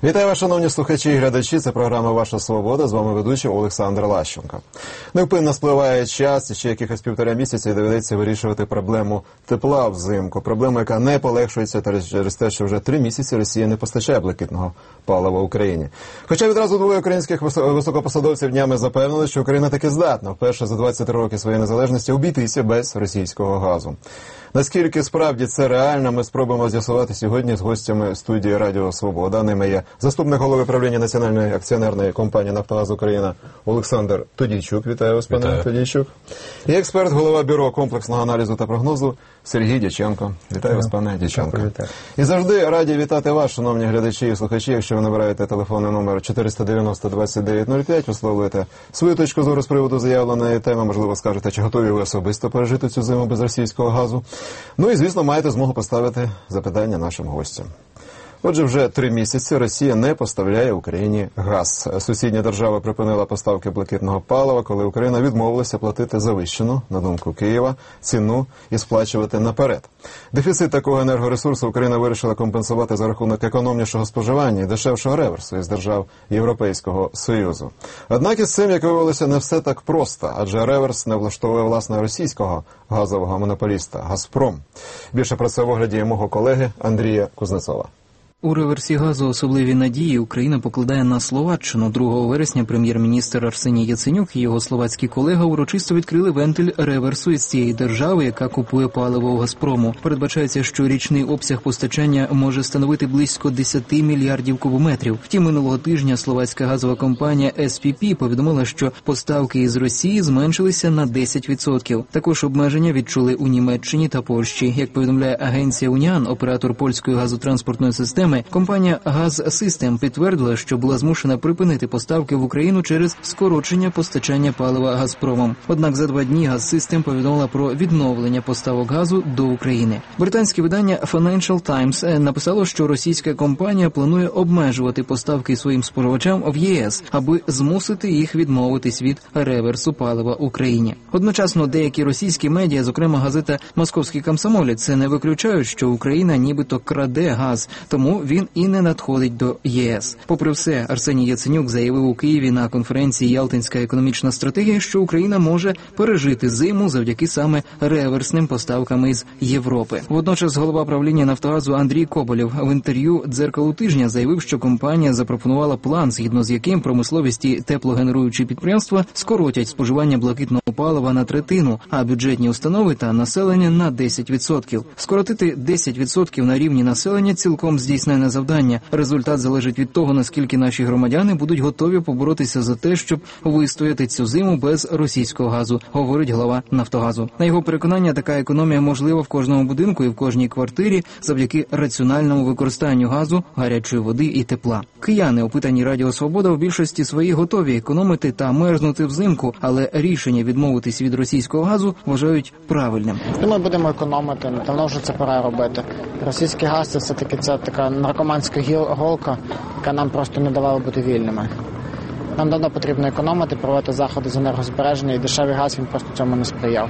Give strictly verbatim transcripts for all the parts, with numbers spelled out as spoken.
Вітаю вас, шановні слухачі і глядачі. Це програма «Ваша свобода». З вами ведучий Олександр Лащенко. Невпинно спливає час, і ще якихось півтора місяця доведеться вирішувати проблему тепла взимку. Проблему, яка не полегшується через те, що вже три місяці Росія не постачає блакитного палива Україні. Хоча відразу двоє українських високопосадовців днями запевнили, що Україна таки здатна вперше за двадцять роки своєї незалежності обійтися без російського газу. Наскільки справді це реально, ми спробуємо з'ясувати сьогодні з гостями студії Радіо Свобода. Ними є заступник голови правління Національної акціонерної компанії «Нафтогаз Україна» Олександр Тодійчук. Вітаю вас, пане Тодійчук. І експерт, голова Бюро комплексного аналізу та прогнозу Сергій Дяченко. Вітаю вас, пане Дяченко. І завжди раді вітати вас, шановні глядачі і слухачі. Якщо ви набираєте телефонний номер чотириста дев'яносто двадцять дев'ять нуль п'ять, висловлюєте свою точку зору з приводу заявленої теми, можливо, скажете, чи готові ви особисто пережити цю зиму без російського газу. Ну і, звісно, маєте змогу поставити запитання нашим гостям. Отже, вже три місяці Росія не поставляє Україні газ. Сусідня держава припинила поставки блакитного палива, коли Україна відмовилася платити завищену, на думку Києва, ціну і сплачувати наперед. Дефіцит такого енергоресурсу Україна вирішила компенсувати за рахунок економнішого споживання і дешевшого реверсу із держав Європейського Союзу. Однак із цим, як виявилося, не все так просто, адже реверс не влаштовує власне російського газового монополіста «Газпром». Більше про це в огляді мого колеги Андрія Кузнецова. У реверсі газу особливі надії Україна покладає на Словаччину. другого вересня прем'єр-міністр Арсеній Яценюк і його словацький колега урочисто відкрили вентиль реверсу із цієї держави, яка купує паливо у «Газпрому». Передбачається, що річний обсяг постачання може становити близько десять мільярдів кубометрів. Втім, минулого тижня словацька газова компанія ес пі пі повідомила, що поставки із Росії зменшилися на десять відсотків. Також обмеження відчули у Німеччині та Польщі. Як повідомляє агенція «Уніан», оператор польської газотранспортної системи, компанія «Газ Систем» підтвердила, що була змушена припинити поставки в Україну через скорочення постачання палива «Газпромом». Однак за два дні «Газ Систем» повідомила про відновлення поставок газу до України. Британське видання Financial Times написало, що російська компанія планує обмежувати поставки своїм споживачам в є ес, аби змусити їх відмовитись від реверсу палива Україні. Одночасно деякі російські медіа, зокрема газета «Московський комсомолець», не виключають, що Україна нібито краде газ, тому він і не надходить до є ес. Попри все, Арсеній Яценюк заявив у Києві на конференції «Ялтинська економічна стратегія», що Україна може пережити зиму завдяки саме реверсним поставкам із Європи. Водночас голова правління «Нафтогазу» Андрій Коболєв в інтерв'ю «Дзеркалу тижня» заявив, що компанія запропонувала план, згідно з яким промисловість і теплогенеруючі підприємства скоротять споживання блакитного палива на третину, а бюджетні установи та населення на десять відсотків. Скоротити десять відсотків на рівні населення цілком здійснено не завдання. Результат залежить від того, наскільки наші громадяни будуть готові поборотися за те, щоб вистояти цю зиму без російського газу, говорить глава «Нафтогазу». На його переконання, така економія можлива в кожному будинку і в кожній квартирі завдяки раціональному використанню газу, гарячої води і тепла. Кияни, опитані Радіо Свобода, в більшості своїй готові економити та мерзнути взимку, але рішення відмовитись від російського газу вважають правильним. Ми будемо економити, давно вже це пора робити. Російський газ – це все-таки це така наркоманська голка, яка нам просто не давала бути вільними. Нам давно потрібно економити, проводити заходи з енергозбереження, і дешевий газ, він просто цьому не сприяв.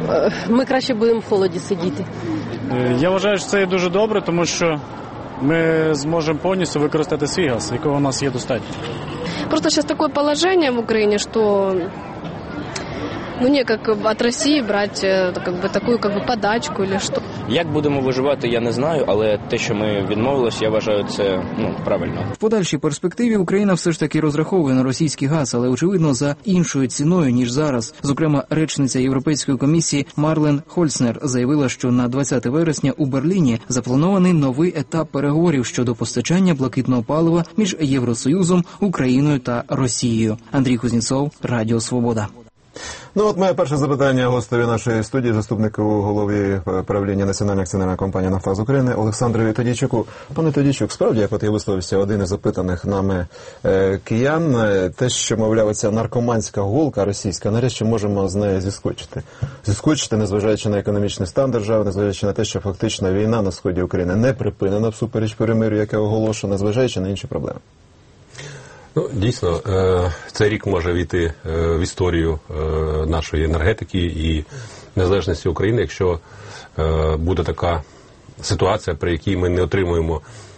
Ми краще будемо в холоді сидіти. Я вважаю, що це є дуже добре, тому що ми зможемо повністю використати свій газ, якого у нас є достатньо. Просто зараз таке положення в Україні, що ну не як від Росії брати как бы, таку как бы, подачку или що. Як будемо виживати, я не знаю, але те, що ми відмовилися, я вважаю, це ну, правильно. В подальшій перспективі Україна все ж таки розраховує на російський газ, але, очевидно, за іншою ціною, ніж зараз. Зокрема, речниця Європейської комісії Марлен Хольцнер заявила, що на двадцяте вересня у Берліні запланований новий етап переговорів щодо постачання блакитного палива між Євросоюзом, Україною та Росією. Андрій Кузнєцов, Радіо Свобода. Ну от моє перше запитання гостеві нашої студії, заступнику голови правління Національної акціонерної компанії «Нафтогаз України» Олександрові Тодійчуку. Пане Тодійчук, справді, як от я висловився один із запитаних нами е, киян, те, що, мовляв, ця наркоманська голка російська, нарешті можемо з нею зіскочити. Зіскочити, незважаючи на економічний стан держави, незважаючи на те, що фактично війна на сході України не припинена всупереч перемир'ю, яке оголошено, незважаючи на інші проблеми. Ну, дійсно, цей рік може війти в історію нашої енергетики і незалежності України, якщо буде така ситуація, при якій ми не отримуємо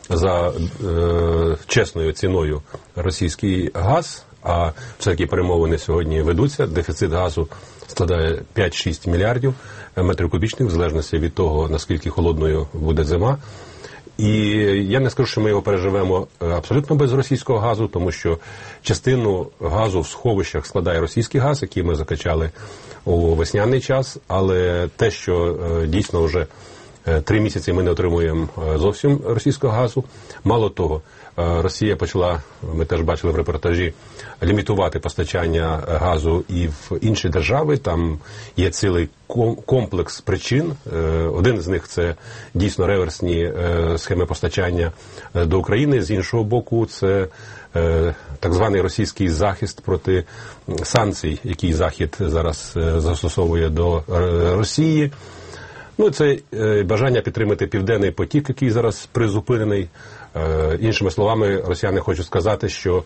за е, чесною ціною російський газ, а все-таки перемовини сьогодні ведуться, дефіцит газу складає п'ять-шість мільярдів метрів кубічних, в залежності від того, наскільки холодною буде зима. І я не скажу, що ми його переживемо абсолютно без російського газу, тому що частину газу в сховищах складає російський газ, який ми закачали у весняний час, але те, що дійсно вже три місяці ми не отримуємо зовсім російського газу. Мало того, Росія почала, ми теж бачили в репортажі, лімітувати постачання газу і в інші держави. Там є цілий комплекс причин. Один з них – це дійсно реверсні схеми постачання до України. З іншого боку, це так званий російський захист проти санкцій, який Захід зараз застосовує до Росії. Ну, це бажання підтримати Південний потік, який зараз призупинений. Іншими словами, росіяни хочуть сказати, що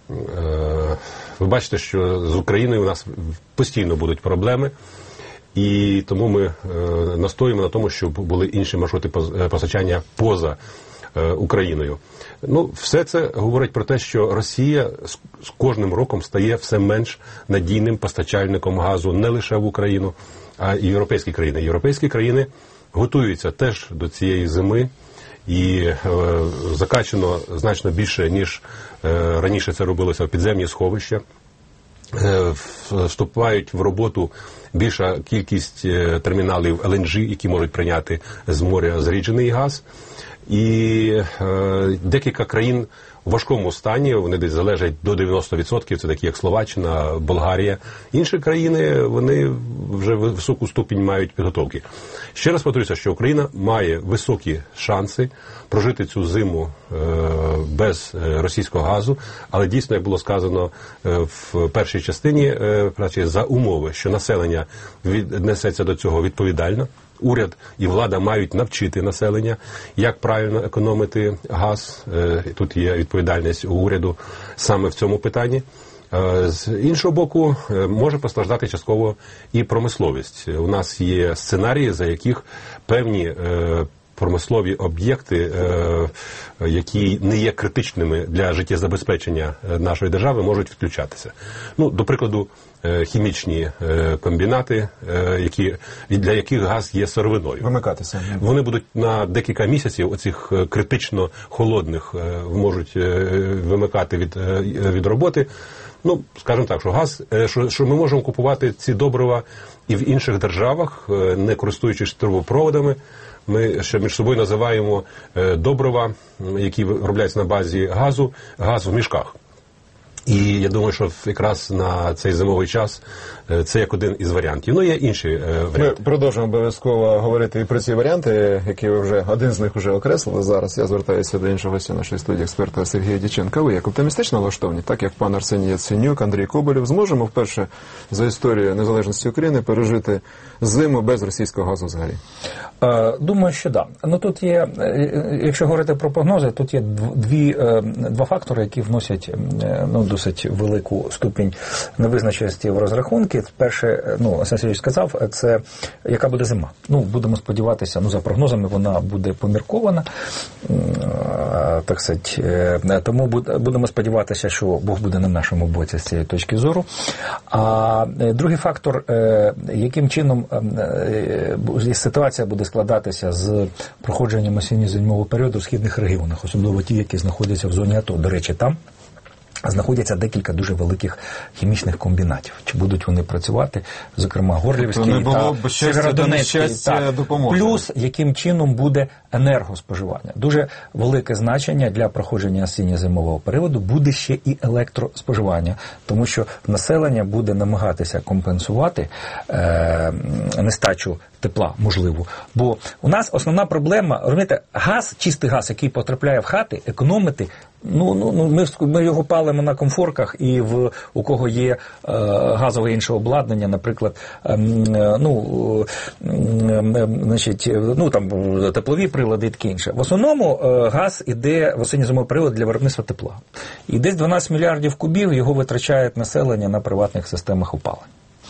ви бачите, що з Україною у нас постійно будуть проблеми, і тому ми настоюємо на тому, щоб були інші маршрути постачання поза Україною. Ну, все це говорить про те, що Росія з кожним роком стає все менш надійним постачальником газу не лише в Україну, а і європейські країни. Європейські країни готуються теж до цієї зими, і е, закачано значно більше, ніж е, раніше це робилося в підземні сховища. Е, вступають в роботу більша кількість е, терміналів ел ен джі, які можуть прийняти з моря зріджений газ. І е, декілька країн у важкому стані, вони десь залежать до дев'яносто відсотків, це такі як Словаччина, Болгарія. Інші країни, вони вже високу ступінь мають підготовки. Ще раз повторюся, що Україна має високі шанси прожити цю зиму е, без російського газу, але дійсно, як було сказано е, в першій частині, е, за умови, що населення віднесеться до цього відповідально. Уряд і влада мають навчити населення, як правильно економити газ. Тут є відповідальність у уряду саме в цьому питанні. З іншого боку, може постраждати частково і промисловість. У нас є сценарії, за яких певні промислові об'єкти, які не є критичними для життєзабезпечення нашої держави, можуть відключатися. Ну, до прикладу, хімічні комбінати, які, для яких газ є сировиною. Вимикатися. Вони будуть на декілька місяців оцих критично холодних можуть вимикати від, від роботи. Ну, скажімо так, що газ, що, що ми можемо купувати ці добрива і в інших державах, не користуючись трубопроводами. Ми ще між собою називаємо добрива, які виробляються на базі газу, газ в мішках. І я думаю, що якраз на цей зимовий час це як один із варіантів. Ну, є інші варіанти. Ми продовжимо обов'язково говорити і про ці варіанти, які ви вже, один з них вже окреслили зараз. Я звертаюся до іншого гостя нашої студії, експерта Сергія Дяченка. Ви як оптимістично налаштовані, так як пан Арсеній Яценюк, Андрій Коболєв, зможемо вперше за історію незалежності України пережити зиму без російського газу взагалі? Думаю, що так. Да. Ну, тут є, якщо говорити про прогнози, тут є дві, два фактори, які вносять ну, досить велику ступінь невизначеності в розрахунки. Перше, ну, Арсеній Сергійович сказав, це яка буде зима. Ну, будемо сподіватися, ну, за прогнозами вона буде поміркована, так сказати. Тому будемо сподіватися, що Бог буде на нашому боці з цієї точки зору. А другий фактор, яким чином ситуація буде складатися з проходженням осінньо-зимового періоду в східних регіонах, особливо ті, які знаходяться в зоні АТО. До речі, там знаходяться декілька дуже великих хімічних комбінатів. Чи будуть вони працювати, зокрема Горлівський та Сєвєродонецький. Плюс, яким чином буде енергоспоживання. Дуже велике значення для проходження осінньо-зимового періоду буде ще і електроспоживання, тому що населення буде намагатися компенсувати е, нестачу тепла, можливо. Бо у нас основна проблема, розумієте, газ, чистий газ, який потрапляє в хати, економити, ну, ну, ну ми, ми його палимо на комфорках, і в, у кого є е, газове інше обладнання, наприклад, е, ну, е, значить, ну, там, теплові прилади і таке інше. В основному е, газ іде в осінньо-зимовий період для виробництва тепла. І десь дванадцять мільярдів кубів його витрачає населення на приватних системах опалення.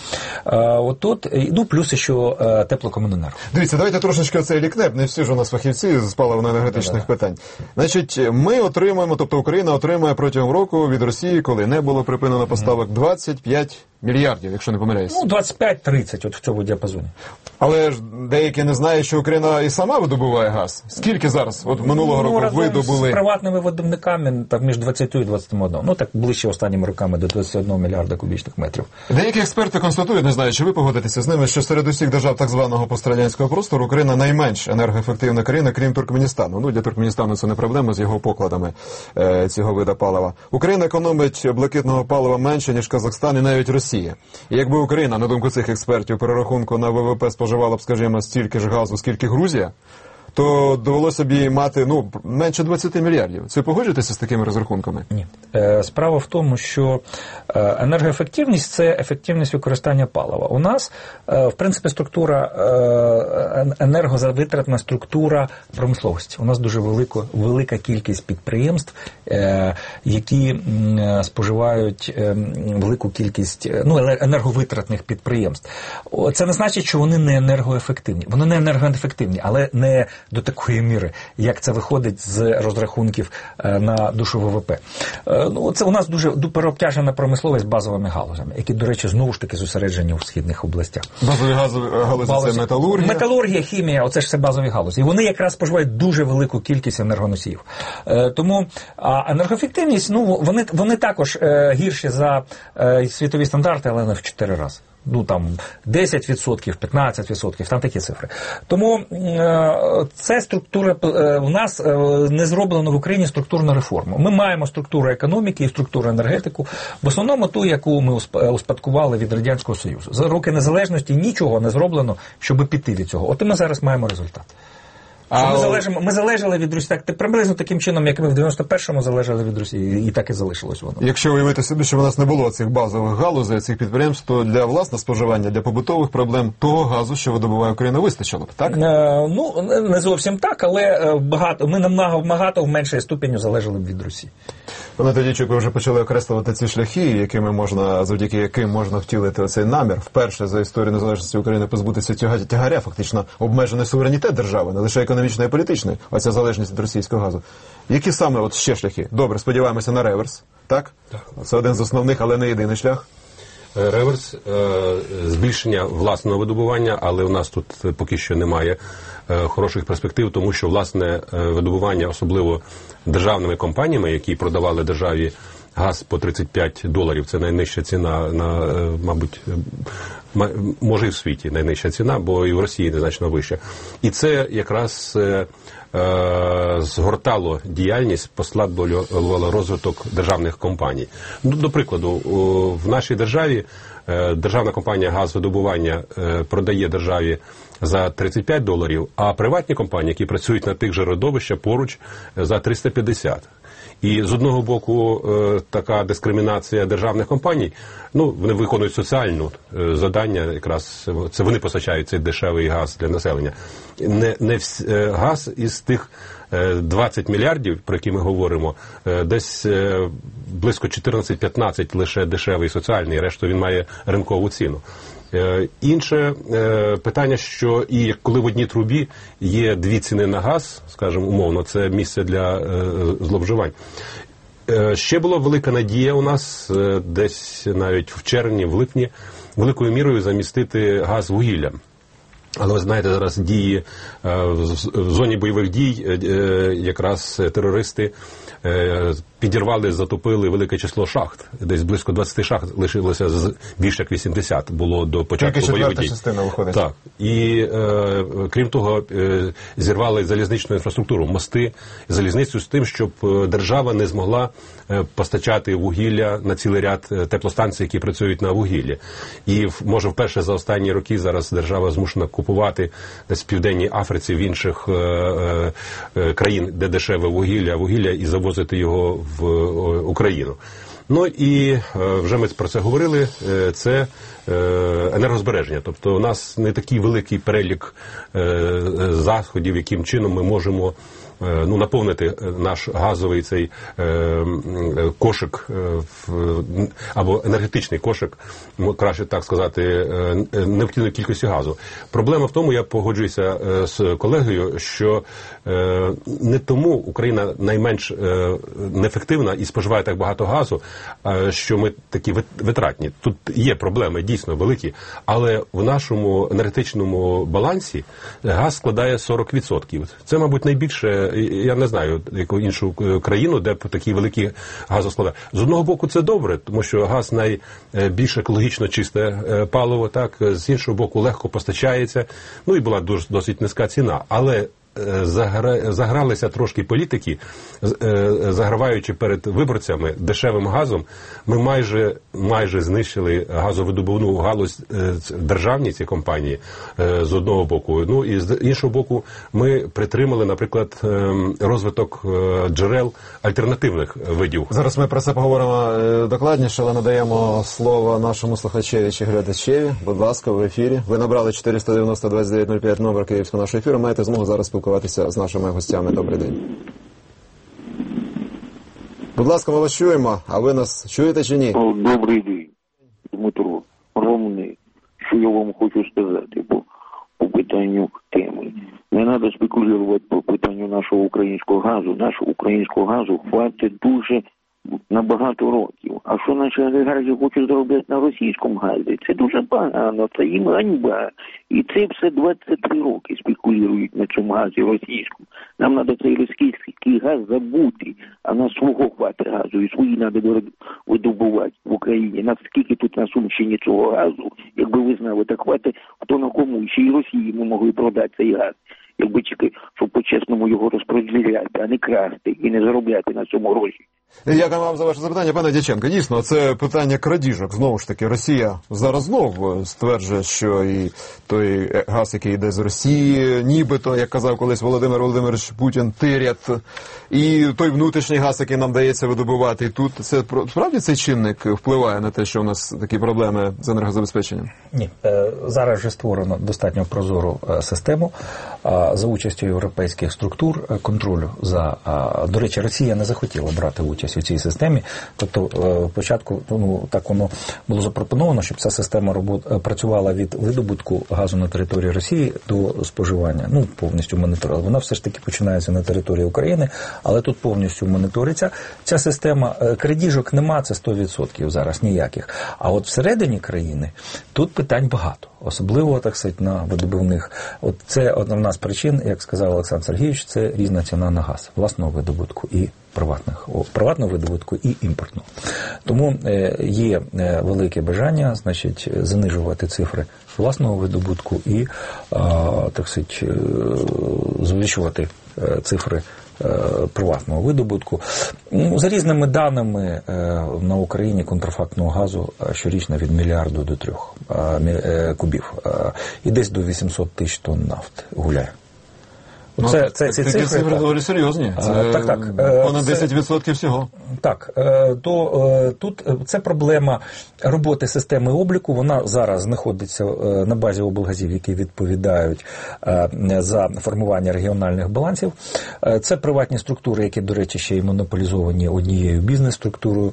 Отут, ну, плюс ще теплокомуненерго. Дивіться, давайте трошечки оцей лікнеп, не всі ж у нас фахівці з паливно-енергетичних питань. Значить, ми отримуємо, тобто Україна отримує протягом року від Росії, коли не було припинено поставок, двадцять п'ять мільярдів, якщо не помиляюсь. Ну, двадцять п'ять тридцять, от в цьому діапазоні. Але ж деякі не знають, що Україна і сама видобуває газ. Скільки зараз? От минулого ну, року видобули? З приватними видобниками там між двадцятью і двадцятим одним. Ну, так ближче останніми роками до двадцять одного мільярда кубічних метрів. Деякі експерти констатують, не знаю, чи ви погодитеся з ними, що серед усіх держав так званого пострадянського простору Україна найменш енергоефективна країна, крім Туркменістану. Ну, для Туркменістану це не проблема з його покладами е, цього вида палива. Україна економить блакитного палива менше, ніж Казахстан і навіть Росія. І якби Україна, на думку цих експертів, перерахунку на ВВП споживала б, скажімо, стільки ж газу, скільки Грузія, то довелося б їй мати, ну, менше двадцять мільярдів. Це погоджуєтеся з такими розрахунками? Ні. Справа в тому, що енергоефективність – це ефективність використання палива. У нас, в принципі, структура, енергозавитратна структура промисловості. У нас дуже велика, велика кількість підприємств, які споживають велику кількість, ну, енерговитратних підприємств. Це не значить, що вони не енергоефективні. Вони не енергоефективні, але не до такої міри, як це виходить з розрахунків на душу ВВП. Ну, це у нас дуже переобтяжена промисловість базовими галузями, які, до речі, знову ж таки зосереджені у східних областях. Базові галузі – це металургія? Металургія, хімія – оце ж все базові галузі. І вони якраз споживають дуже велику кількість енергоносіїв. Тому а енергоефективність, ну, вони, вони також гірші за світові стандарти, але не в чотири рази. Ну, там, десять відсотків, п'ятнадцять відсотків, там такі цифри. Тому е, це структура, е, у нас е, не зроблено в Україні структурну реформу. Ми маємо структуру економіки і структуру енергетику, в основному ту, яку ми успадкували від Радянського Союзу. За роки незалежності нічого не зроблено, щоб піти від цього. От і ми зараз маємо результат. А ми, залежимо, ми залежали від Росії так, приблизно таким чином, як ми в дев'яносто першому залежали від Росії, і так і залишилось воно. Якщо уявити собі, що в нас не було цих базових галузей, цих підприємств, то для власного споживання, для побутових проблем того газу, що видобуває Україна, вистачило б, так? Е, ну, не зовсім так, але багато, ми намного багато в меншій ступені залежали б від Росії. Пане Тодійчук, ви вже почали окреслювати ці шляхи, якими можна, завдяки яким можна втілити оцей намір. Вперше за історію незалежності України позбутися тягаря, фактично обмежений суверенітет держави, не лише економічної і політичної, оця залежність від російського газу. Які саме от ще шляхи? Добре, сподіваємося на реверс, так? Так. Це один з основних, але не єдиний шлях. Реверс, збільшення власного видобування, але у нас тут поки що немає хороших перспектив, тому що власне видобування, особливо державними компаніями, які продавали державі газ по тридцять п'ять доларів, це найнижча ціна, на, мабуть, може і в світі найнижча ціна, бо і в Росії незначно вища. І це якраз згортало діяльність, послаблювало розвиток державних компаній. Ну, до прикладу, в нашій державі державна компанія газвидобування продає державі за тридцять п'ять доларів, а приватні компанії, які працюють на тих же родовищах, поруч за триста п'ятдесят. І з одного боку така дискримінація державних компаній, ну, вони виконують соціальне завдання, якраз це вони постачають цей дешевий газ для населення. Не, не вс... газ із тих двадцять мільярдів, про які ми говоримо, десь близько чотирнадцять-п'ятнадцять лише дешевий соціальний, решту він має ринкову ціну. Інше питання, що і коли в одній трубі є дві ціни на газ, скажімо, умовно, це місце для зловживань. Ще була велика надія у нас десь навіть в червні, в липні, великою мірою замістити газ вугіллям. Але ви знаєте, зараз дії в зоні бойових дій, якраз терористи підірвали, затопили велике число шахт. Десь близько двадцять шахт лишилося, більше як вісімдесят було до початку Тільки бойових дій. частина виходить. Так. І е, крім того, е, зірвали залізничну інфраструктуру, мости, залізницю з тим, щоб держава не змогла е, постачати вугілля на цілий ряд теплостанцій, які працюють на вугіллі. І може вперше за останні роки зараз держава змушена купувати десь в Південній Африці, в інших е, е, країн, де дешеве вугілля, вугілля і завозити його в Україну. Ну і вже ми про це говорили, це енергозбереження. Тобто у нас не такий великий перелік заходів, яким чином ми можемо ну, наповнити наш газовий цей кошик, або енергетичний кошик, краще так сказати, необхідної кількості газу. Проблема в тому, я погоджуюся з колегою, що не тому Україна найменш неефективна і споживає так багато газу, що ми такі витратні. Тут є проблеми дійсно великі, але в нашому енергетичному балансі газ складає сорок відсотків. Це, мабуть, найбільше, я не знаю, яку іншу країну, де такі великі газосклади. З одного боку це добре, тому що газ найбільш екологічно чисте паливо, так, з іншого боку легко постачається, ну і була дуже, досить низька ціна, але Загра... загралися трошки політики, заграваючи перед виборцями дешевим газом, ми майже, майже знищили газовидобувну галузь, державні ці компанії з одного боку. Ну і з іншого боку ми притримали, наприклад, розвиток джерел альтернативних видів. Зараз ми про це поговоримо докладніше, але надаємо слово нашому слухачеві чи глядачеві. Будь ласка, в ефірі. Ви набрали чотириста дев'яносто двадцять дев'ять нуль п'ять номер київського нашого ефіру. Маєте змогу зараз спілкуватися з нашими гостями. Добрий день. Будь ласка, ми вас чуємо, а ви нас чуєте чи ні? Добрий день, Дмитро. Ромний, що я вам хочу сказати по, по питанню теми. Не треба спекулювати по питанню нашого українського газу. Нашого українського газу хватить дуже на багато років. А що наші олігархи хочуть зробити на російському газі? Це дуже погано, це їм ганьба. І це все двадцять три роки спекулюють на цьому газі російському. Нам треба цей російський газ забути, а на свого хватить газу. І свої треба видобувати в Україні. Наскільки тут на Сумщині цього газу, якби ви знали, так хватить, хто на кому. Ще й Росії ми могли продати цей газ. Якби тільки, щоб по-чесному його розподіляти, а не красти і не заробляти на цьому гроші. Дякую вам за ваше запитання, пане Дяченко. Дійсно, це питання крадіжок. Знову ж таки, Росія зараз знов стверджує, що і той газ, який йде з Росії, нібито, як казав колись Володимир Володимирович Путін, тирять. І той внутрішній газ, який нам дається видобувати. І тут це справді цей чинник впливає на те, що у нас такі проблеми з енергозабезпеченням? Ні. Зараз вже створено достатньо прозору систему за участю європейських структур контролю за... До речі, Росія не захотіла брати участь у цій системі. Тобто, спочатку, ну, так воно було запропоновано, щоб ця система робот... працювала від видобутку газу на території Росії до споживання. Ну, повністю моніторила. Вона все ж таки починається на території України, але тут повністю моніториться. Ця система, крадіжок нема, це сто відсотків зараз ніяких. А от всередині країни тут питань багато. Особливо, так сказати, на видобувних. От це одна з причин, як сказав Олександр Сергійович, це різна ціна на газ. Власного видобутку і приватних. О, приватного видобутку і імпортного. Тому е, є е, велике бажання, значить, занижувати цифри власного видобутку і, е, так сказати, е, звищувати е, цифри приватного видобутку. За різними даними, на Україні контрафактного газу щорічно від мільярду до трьох кубів. І десь до вісімсот тисяч тонн нафти гуляє. Ну, це, це, ці цифри, цифри доволі серйозні. Це так, так. Понад десять відсотків всього. Так. То тут це проблема роботи системи обліку. Вона зараз знаходиться на базі облгазів, які відповідають за формування регіональних балансів. Це приватні структури, які, до речі, ще й монополізовані однією бізнес-структурою.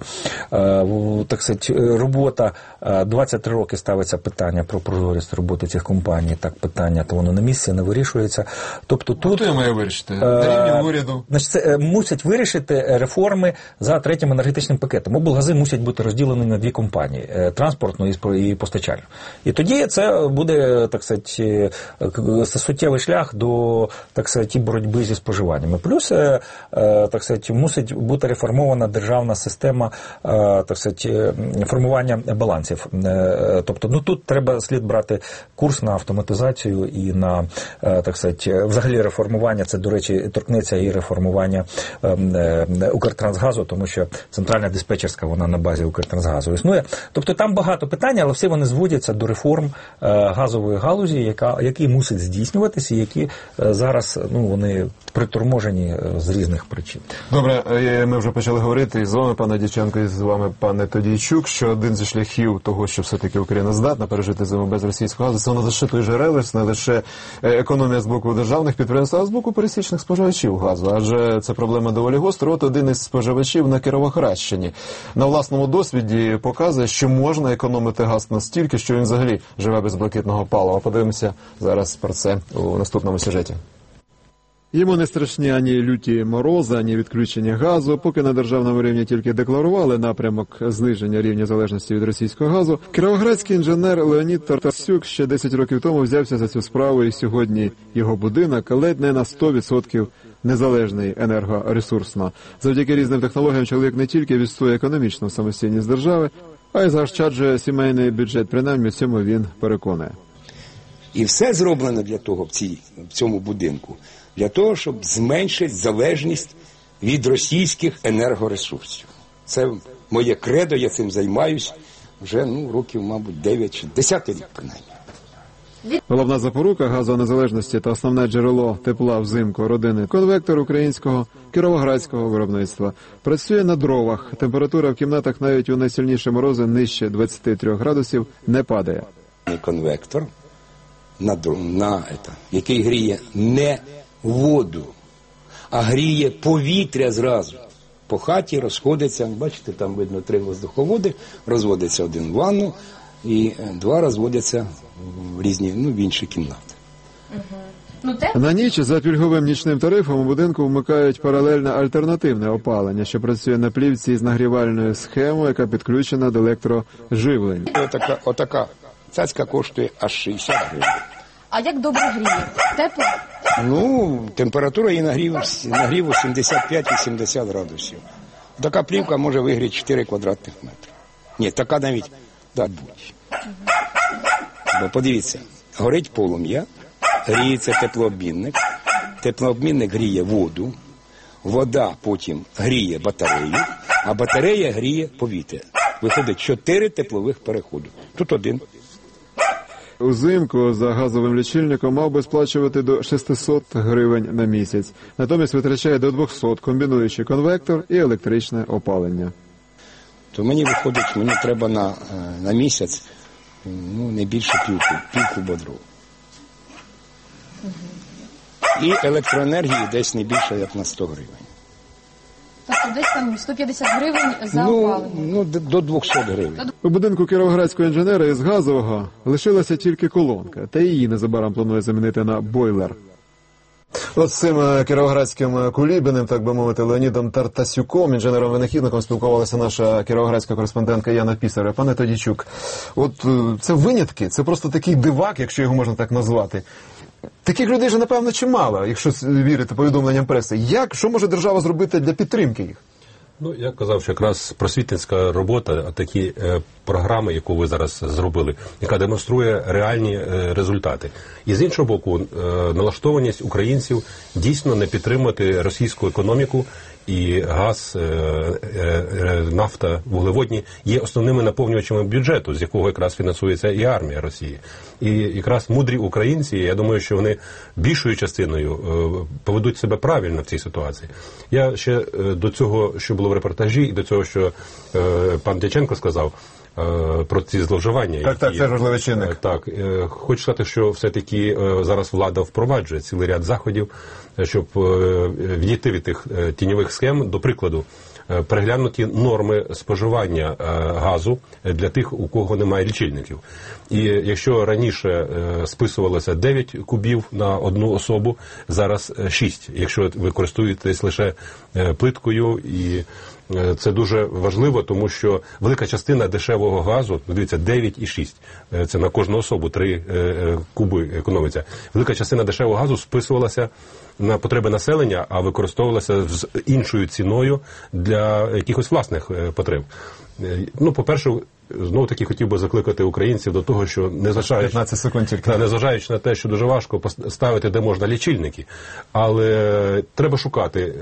Так сказати, робота, двадцять три роки ставиться питання про прозорість роботи цих компаній. Так, питання, то воно на місці не вирішується. Тобто тут хто має вирішити? На рівні уряду? Значить, це мусять вирішити реформи за третім енергетичним пакетом. Облгази мусять бути розділені на дві компанії – транспортну і постачальну. І тоді це буде, так сказати, суттєвий шлях до, так сказати, боротьби зі споживаннями. Плюс, так сказати, мусить бути реформована державна система, так сказати, формування балансів. Тобто, ну тут треба слід брати курс на автоматизацію і на, так сказати, взагалі реформування. Це, до речі, торкнеться і реформування Укртрансгазу, тому що центральна диспетчерська, вона на базі Укртрансгазу існує. Тобто там багато питань, але всі вони зводяться до реформ газової галузі, яка, які мусять здійснюватися, і які зараз, ну, вони приторможені з різних причин. Добре, ми вже почали говорити з вами, пане Дяченко, і з вами, пане Тодійчук, що один зі шляхів того, що все-таки Україна здатна пережити зиму без російського газу, це не лише той же реверс, не лише економія з боку державних підприємств, інтерес, а з боку пересічних споживачів газу. Адже це проблема доволі гостра. От один із споживачів на Кіровоградщині на власному досвіді показує, що можна економити газ настільки, що він взагалі живе без блакитного палива. Подивимося зараз про це у наступному сюжеті. Йому не страшні ані люті морози, ані відключення газу. Поки на державному рівні тільки декларували напрямок зниження рівня залежності від російського газу, кіровоградський інженер Леонід Тартасюк ще десять років тому взявся за цю справу, і сьогодні його будинок ледь не на сто відсотків незалежний енергоресурсно. Завдяки різним технологіям чоловік не тільки відстоює економічну самостійність держави, а й заощаджує сімейний бюджет. Принаймні в цьому він переконує. І все зроблено для того в, цій, в цьому будинку, для того, щоб зменшити залежність від російських енергоресурсів. Це моє кредо, я цим займаюсь вже ну, років, мабуть, дев'ять чи десять рік, принаймні. Головна запорука газонезалежності та основне джерело тепла взимку родини конвектор українського кіровоградського виробництва. Працює на дровах. Температура в кімнатах навіть у найсильніші морози нижче двадцять три градусів не падає. Конвектор, на, на, это, який гріє не воду, а гріє повітря зразу. По хаті розходиться, бачите, там видно три воздуховоди, розводиться один в ванну і два розводяться в різні, ну, в інші кімнати. Угу. На ніч за пільговим нічним тарифом у будинку вмикають паралельне альтернативне опалення, що працює на плівці з нагрівальною схемою, яка підключена до електроживлення. Отака, отака цяцька коштує аж шістдесят гривень. А як добре гріє? Тепло? Ну, температура її нагріву, нагріву сімдесят п'ять - вісімдесят градусів. Така плівка може вигріти чотири квадратних метри. Ні, така навіть, да, будь. Бо подивіться, горить полум'я, гріється теплообмінник, теплообмінник гріє воду, вода потім гріє батарею, а батарея гріє повітря. Виходить чотири теплових переходи. Тут один. Узимку за газовим лічильником мав би сплачувати до шістсот гривень на місяць. Натомість витрачає до двохсот, комбінуючи конвектор і електричне опалення. То мені виходить, мені треба на, на місяць ну, не більше півку, півку бодру. Угу. І електроенергії десь не більше, як на сто гривень. Тобто десь там сто п'ятдесят гривень за ну, опалення? Ну, до двохсот гривень. У будинку кіровоградського інженера із газового лишилася тільки колонка, та її незабаром планує замінити на бойлер. От з цим кіровоградським кулібіним, так би мовити, Леонідом Тартасюком, інженером-винахідником, спілкувалася наша кіровоградська кореспондентка Яна Пісарєва. Пане Тодійчук, от це винятки, це просто такий дивак, якщо його можна так назвати. Таких людей же, напевно, чимало, якщо вірити повідомленням преси. Як, що може держава зробити для підтримки їх? Ну, я казав, що якраз просвітницька робота, такі е, програми, яку ви зараз зробили, яка демонструє реальні е, результати. І з іншого боку, е, налаштованість українців дійсно не підтримувати російську економіку, і газ, е, е, нафта, вуглеводні є основними наповнювачами бюджету, з якого якраз фінансується і армія Росії. І якраз мудрі українці, я думаю, що вони більшою частиною е, поведуть себе правильно в цій ситуації. Я ще е, до цього, що було в репортажі, і до цього, що е, пан Дяченко сказав, про ці зловживання. Так, так, це важливий чинник. Так, хочу сказати, що все-таки зараз влада впроваджує цілий ряд заходів, щоб відійти від тих тіньових схем. До прикладу, переглянуті норми споживання газу для тих, у кого немає лічильників. І якщо раніше списувалося дев'ять кубів на одну особу, зараз шість, якщо ви користуєтесь лише плиткою. І це дуже важливо, тому що велика частина дешевого газу, дивіться, дев'ять і шість, це на кожну особу три куби економиться. Велика частина дешевого газу списувалася на потреби населення, а використовувалася з іншою ціною для якихось власних потреб. Ну, по-перше, знову таки хотів би закликати українців до того, що незважаючи, секунд тільки. незважаючи на те, що дуже важко поставити де можна лічильники, але треба шукати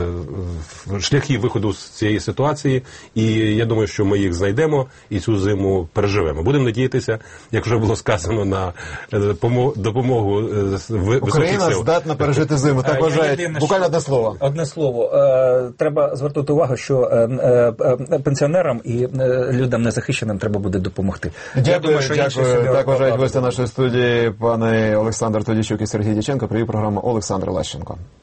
е, шляхи виходу з цієї ситуації, і я думаю, що ми їх знайдемо і цю зиму переживемо. Будемо надіятися, як вже було сказано, на допомогу високих Україна сил. здатна пережити зиму, так вважають. Буквально одне слово. Одне слово. Треба звернути увагу, що пенсіонерам і людям незахищеним ще нам треба буде допомогти. Дякую, Я думаю, що інші дякую. собі Так вважають розкладати гості будуть. нашої студії, пане Олександр Тодійчук і Сергій Дяченко. Привів програму Олександр Лащенко.